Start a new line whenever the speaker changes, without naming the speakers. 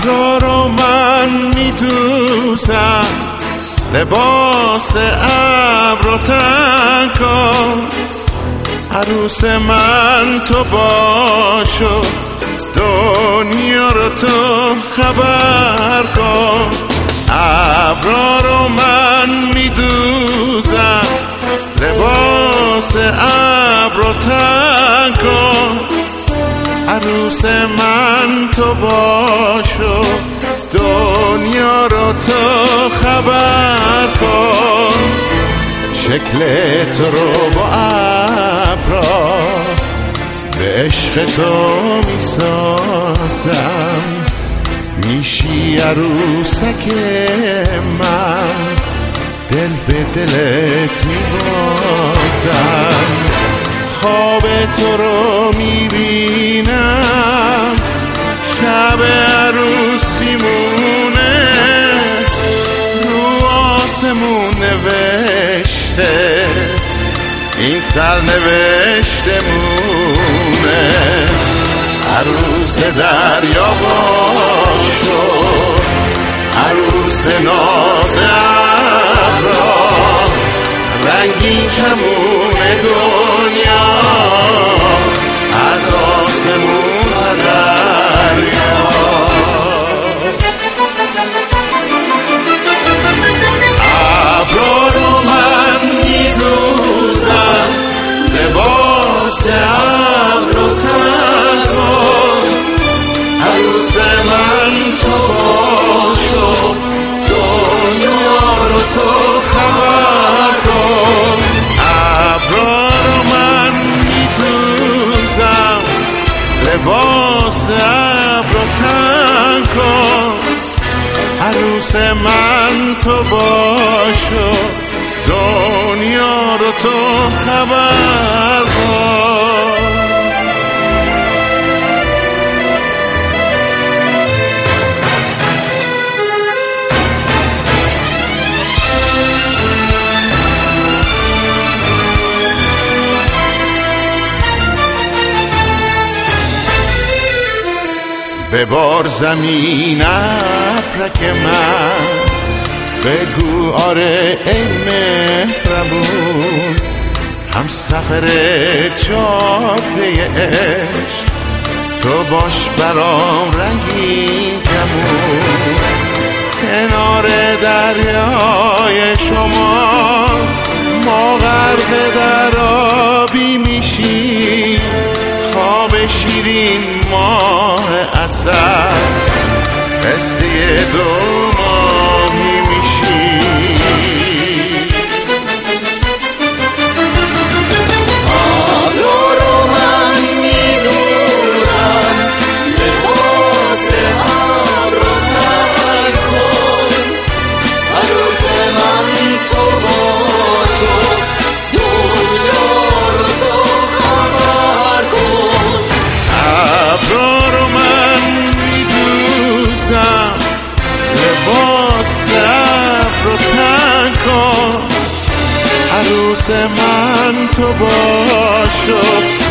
ابرا رو من میدوزم، لباس ابر تن کن. عروس من تو باشو، دنیا رو تو خبر کن. ابرا رو من میدوزم، لباس ابر تن کن. عروس من تو باشو، دنیا رو تو خبر کن. شکل تو رو با ابرا به عشق تو میسازم، میشی عروسک من، دل به دلت میبازم. خواب تو رو میبینم، شب عروسیمونه، رو آسمون نوشته این سرنوشته مونه. عروس دریا باشو، عروس ناز ابرا، رنگی کمون دنیا از آسمون تا دریا. ابرا رو من میدوزم، لباس ابر رو تن کن. عروس من تو باشو، دنیا رو تو خبر کن. ابرا رو من میدوزم، لباس ابر رو تن کن. عروس من تو باشو، دنیا رو تو خبر کن. ببار زمین ابرک من، بگو آره ای مهربون، هم سفر جاده عشق، تو باش برام رنگین کمون. کنار دریای شما ما غرق در آبی میشیم، خواب شیرین ماه عسل، قصه دو ماهی میشیم.
ابرا رو من میدوزم، لباس ابر رو تن کن. عروس من تو باشو، دنیا رو تو خبر کن.
ابرا رو من میدوزم، لباس ابر رو تن کن. عروس من تو باشو،